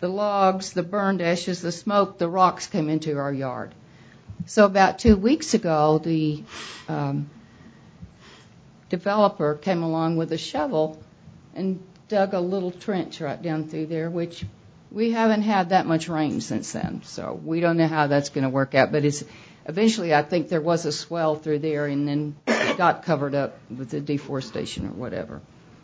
the logs, the burned ashes, the smoke, the rocks came into our yard. So about 2 weeks ago, the developer came along with a shovel and dug a little trench right down through there, which we haven't had that much rain since then. So we don't know how that's going to work out. But eventually I think there was a swell through there and then it got covered up with the deforestation or whatever.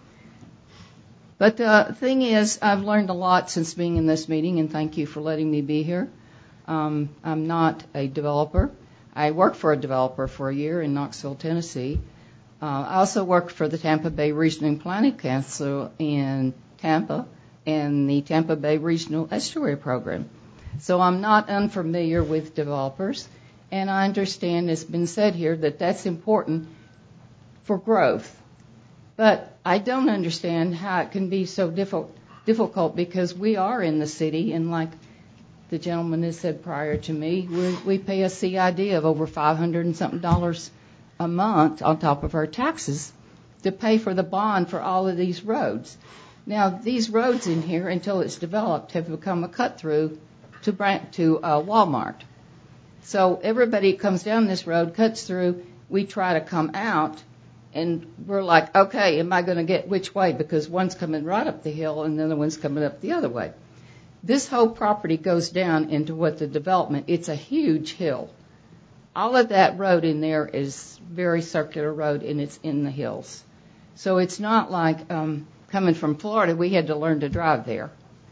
But the thing is, I've learned a lot since being in this meeting, and thank you for letting me be here. I'm not a developer. I worked for a developer for a year in Knoxville, Tennessee. I also worked for the Tampa Bay Regional Planning Council in Tampa and the Tampa Bay Regional Estuary Program. So I'm not unfamiliar with developers, and I understand it's been said here that that's important for growth. But I don't understand how it can be so difficult because we are in the city, and like the gentleman has said prior to me, we pay a CID of over $500 and something a month on top of our taxes to pay for the bond for all of these roads. Now, these roads in here, until it's developed, have become a cut-through to Walmart. So everybody comes down this road, cuts through, we try to come out, and we're like, okay, am I going to get which way? Because one's coming right up the hill and the other one's coming up the other way. This whole property goes down into what the development, it's a huge hill. All of that road in there is very circular road, and it's in the hills. So it's not like coming from Florida, we had to learn to drive there.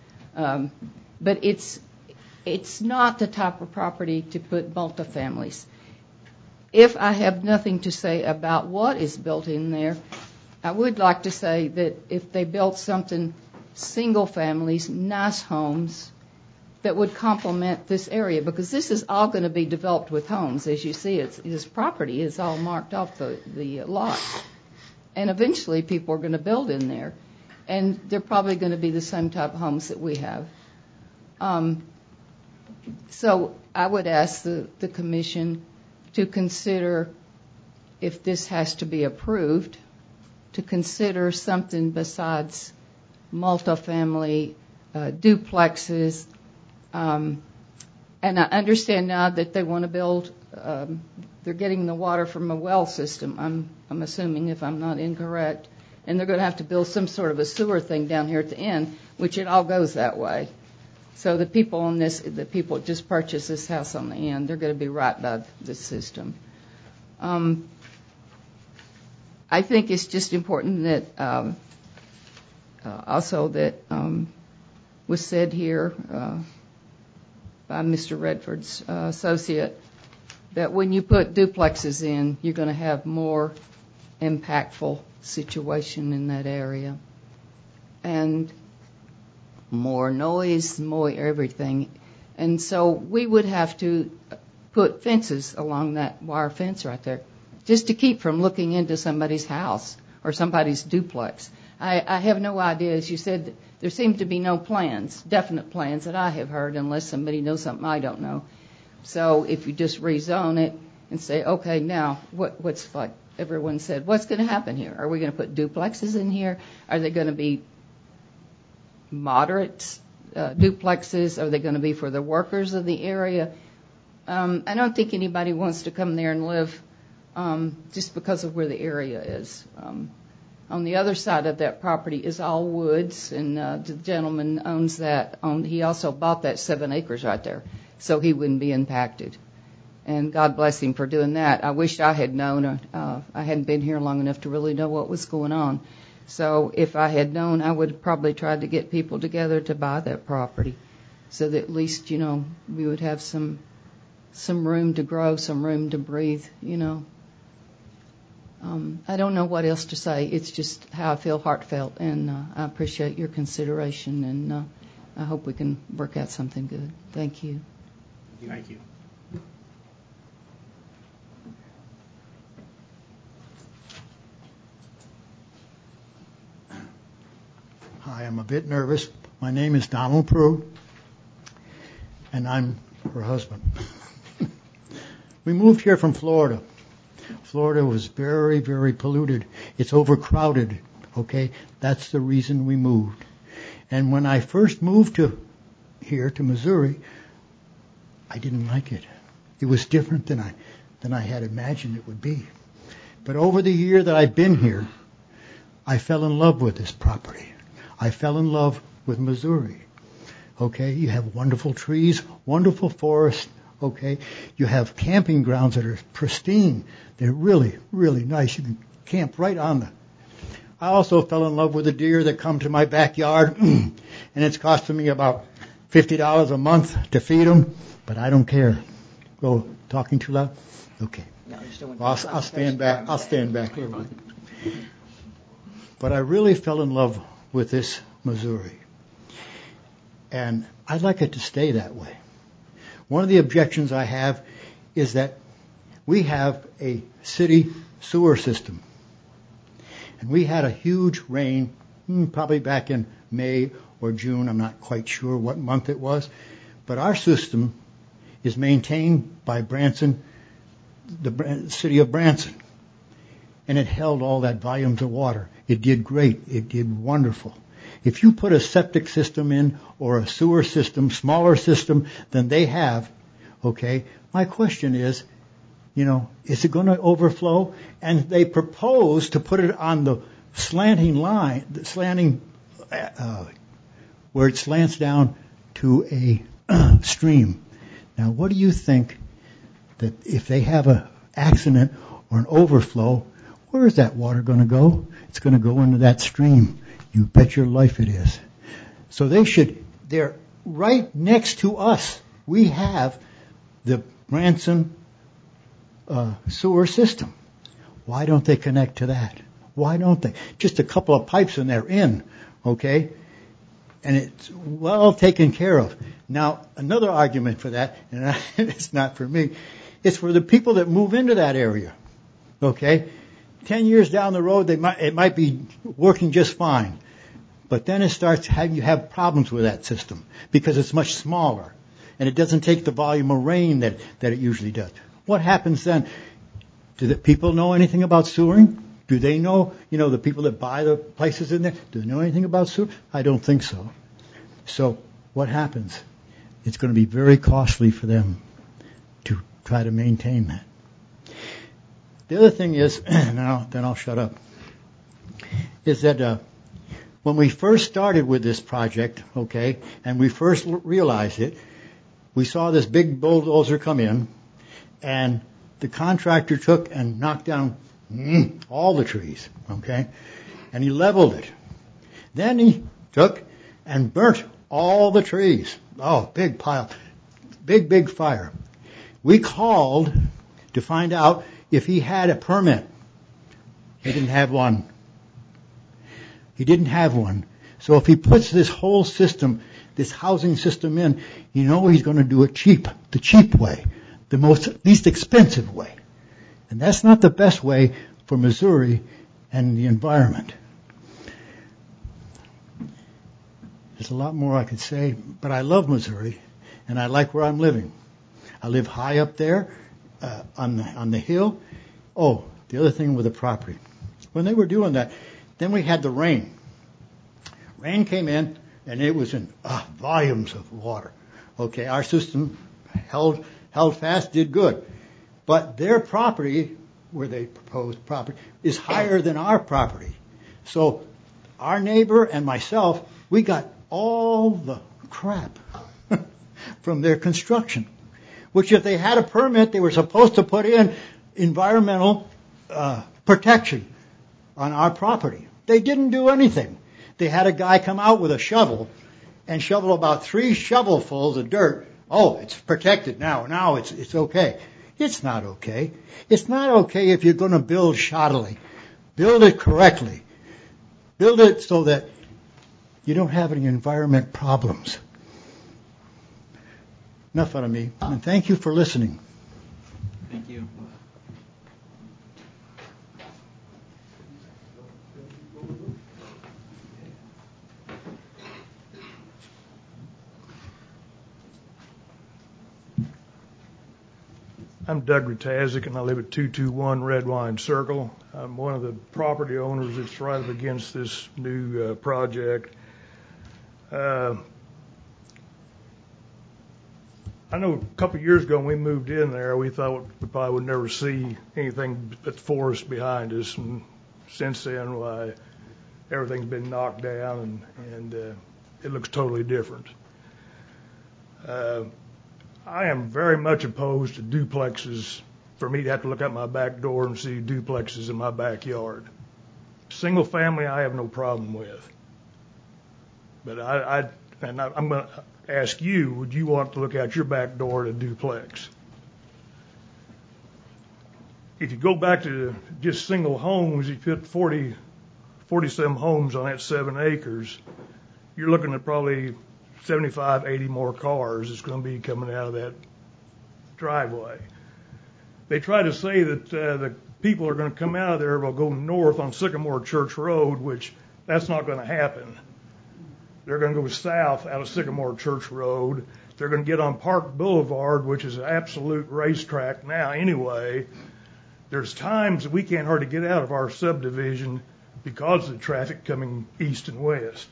But it's not the type of property to put multifamilies. If I have nothing to say about what is built in there, I would like to say that if they built something, single families, nice homes, that would complement this area, because this is all going to be developed with homes. As you see, this property is all marked off the lot. And eventually people are going to build in there. And they're probably going to be the same type of homes that we have. So I would ask the commission to consider, if this has to be approved, to consider something besides multifamily duplexes. And I understand now that they want to build, they're getting the water from a well system, I'm assuming, if I'm not incorrect. And they're going to have to build some sort of a sewer thing down here at the end, which it all goes that way. So the people that just purchased this house on the end, they're going to be right by the system. I think it's just important that also that was said here by Mr. Redford's associate, that when you put duplexes in, you're going to have more impactful situation in that area. And more noise, more everything. And so we would have to put fences along that wire fence right there just to keep from looking into somebody's house or somebody's duplex. I have no idea. As you said, there seem to be no plans, definite plans that I have heard, unless somebody knows something I don't know. So if you just rezone it and say, okay, now what's like everyone said, what's going to happen here? Are we going to put duplexes in here? Are they going to be moderate duplexes? Are they going to be for the workers of the area? I don't think anybody wants to come there and live just because of where the area is. On the other side of that property is all woods, and the gentleman owns that. He also bought that 7 acres right there, so he wouldn't be impacted. And God bless him for doing that. I wish I had known. I hadn't been here long enough to really know what was going on. So if I had known, I would have probably tried to get people together to buy that property so that at least, we would have some room to grow, some room to breathe, I don't know what else to say. It's just how I feel, heartfelt, and I appreciate your consideration, and I hope we can work out something good. Thank you. Thank you. Hi, I'm a bit nervous. My name is Donald Prue, and I'm her husband. We moved here from Florida. Florida was very, very polluted. It's overcrowded, okay? That's the reason we moved. And when I first moved to here to Missouri, I didn't like it. It was different than I had imagined it would be. But over the year that I've been here, I fell in love with this property. I fell in love with Missouri. Okay, you have wonderful trees, wonderful forests. Okay, you have camping grounds that are pristine. They're really, really nice. You can camp right on them. I also fell in love with the deer that come to my backyard, and it's costing me about $50 a month to feed them, but I don't care. Go, talking too loud? Okay. Well, I'll stand back. I'll stand back a little bit. But I really fell in love with this Missouri, and I'd like it to stay that way. One of the objections I have is that we have a city sewer system. And we had a huge rain, probably back in May or June. I'm not quite sure what month it was. But our system is maintained by Branson, the city of Branson. And it held all that volumes of water. It did great. It did wonderful. If you put a septic system in or a sewer system, smaller system than they have, okay, my question is, is it going to overflow? And they propose to put it on the slanting line, where it slants down to a stream. Now, what do you think that if they have an accident or an overflow, where is that water going to go? It's going to go into that stream. You bet your life it is. So they're right next to us. We have the Branson sewer system. Why don't they connect to that? Why don't they? Just a couple of pipes and they're in, okay? And it's well taken care of. Now, another argument for that, and it's not for me, it's for the people that move into that area, okay? 10 years down the road, it might be working just fine. But then you have problems with that system because it's much smaller and it doesn't take the volume of rain that it usually does. What happens then? Do the people know anything about sewering? Do they know, the people that buy the places in there, do they know anything about sewer? I don't think so. So what happens? It's going to be very costly for them to try to maintain that. The other thing is, then I'll shut up, is that when we first started with this project, okay, and we first realized it, we saw this big bulldozer come in, and the contractor took and knocked down all the trees, okay, and he leveled it. Then he took and burnt all the trees. Oh, big pile, big fire. We called to find out if he had a permit. He didn't have one. So if he puts this whole system, this housing system in, he's going to do it the cheap way, the least expensive way. And that's not the best way for Missouri and the environment. There's a lot more I could say, but I love Missouri, and I like where I'm living. I live high up there on the hill. Oh, the other thing with the property. When they were doing that, then we had the rain. Rain came in, and it was in volumes of water. Okay, our system held fast, did good. But their property, where they proposed property, is higher than our property. So our neighbor and myself, we got all the crap from their construction, which if they had a permit, they were supposed to put in environmental protection on our property. They didn't do anything. They had a guy come out with a shovel and shovel about 3 shovelfuls of dirt. Oh, it's protected now. Now it's okay. It's not okay. It's not okay if you're going to build shoddily. Build it correctly. Build it so that you don't have any environment problems. Enough out of me. And thank you for listening. Thank you. I'm Doug Ratazik, and I live at 221 Red Wine Circle. I'm one of the property owners that's right up against this new project. I know a couple of years ago when we moved in there, we thought we probably would never see anything but forest behind us. And since then, why, everything's been knocked down and it looks totally different. I am very much opposed to duplexes, for me to have to look out my back door and see duplexes in my backyard. Single family, I have no problem with. But I'm going to ask you, would you want to look out your back door at a duplex? If you go back to just single homes, you put 40-some homes on that 7 acres, you're looking at probably 75, 80 more cars that's going to be coming out of that driveway. They try to say that the people are going to come out of there will go north on Sycamore Church Road, which that's not going to happen. They're going to go south out of Sycamore Church Road. They're going to get on Park Boulevard, which is an absolute racetrack now anyway. There's times that we can't hardly get out of our subdivision because of the traffic coming east and west.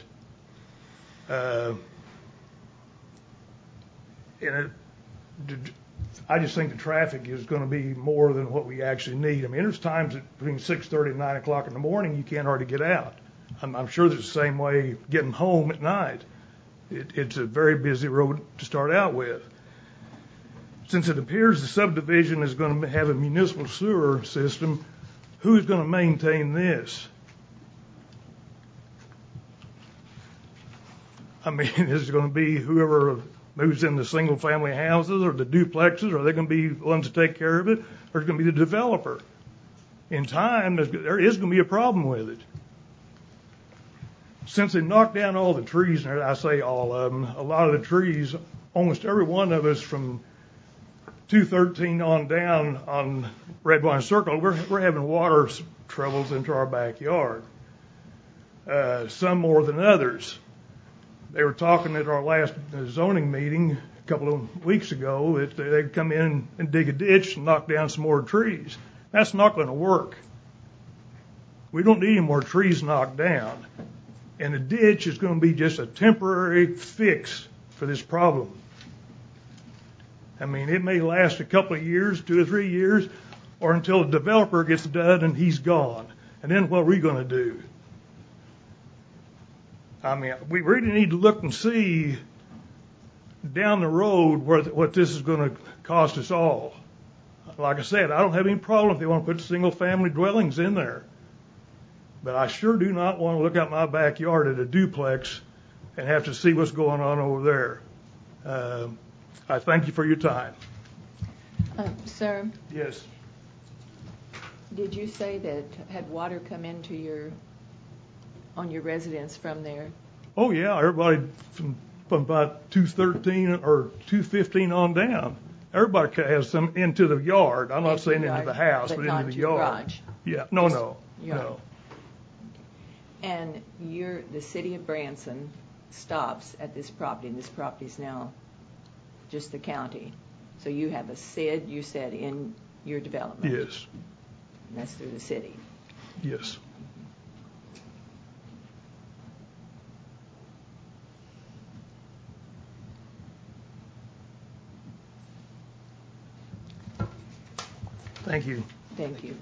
I just think the traffic is going to be more than what we actually need. I mean, there's times that between 6:30 and 9 o'clock in the morning you can't hardly get out. I'm sure there's the same way getting home at night. It's a very busy road to start out with. Since it appears the subdivision is going to have a municipal sewer system, who's going to maintain this? I mean, is it going to be whoever moves in the single-family houses or the duplexes? Are they going to be the ones to take care of it? Or is it going to be the developer? In time, there is going to be a problem with it. Since they knocked down all the trees, and I say all of them, a lot of the trees, almost every one of us from 213 on down on Red Wine Circle, we're having water troubles into our backyard. Some more than others. They were talking at our last zoning meeting a couple of weeks ago that they'd come in and dig a ditch and knock down some more trees. That's not going to work. We don't need any more trees knocked down. And the ditch is going to be just a temporary fix for this problem. I mean, it may last a couple of years, 2 or 3 years, or until the developer gets done and he's gone. And then what are we going to do? I mean, we really need to look and see down the road what this is going to cost us all. Like I said, I don't have any problem if they want to put single-family dwellings in there. But I sure do not want to look out my backyard at a duplex and have to see what's going on over there. I thank you for your time. Sir, Yes. did you say that had water come into on your residence from there? Oh, yeah, everybody from about 213 or 215 on down. Everybody has some into the yard. I'm not saying into the house, but into the yard. Garage. Yeah, no. Yard. And the city of Branson stops at this property, and this property is now just the county. So you have a SID, you said, in your development. Yes. And that's through the city. Yes. Thank you. Thank you.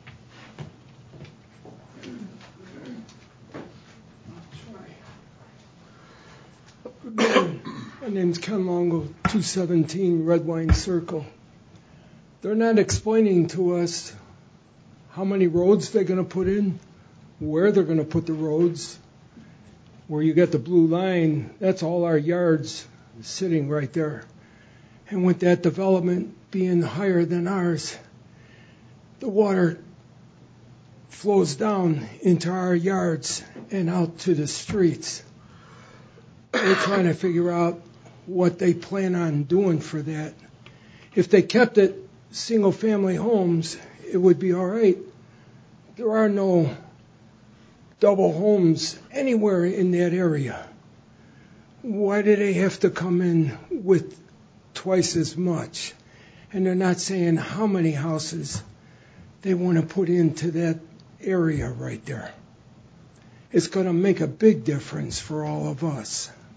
My name's Ken Longo, 217 Red Wine Circle. They're not explaining to us how many roads they're going to put in, where they're going to put the roads. Where you get the blue line, that's all our yards sitting right there. And with that development being higher than ours, the water flows down into our yards and out to the streets. We're trying to figure out what they plan on doing for that. If they kept it single-family homes, it would be all right. There are no double homes anywhere in that area. Why do they have to come in with twice as much? And they're not saying how many houses they want to put into that area right there. It's going to make a big difference for all of us.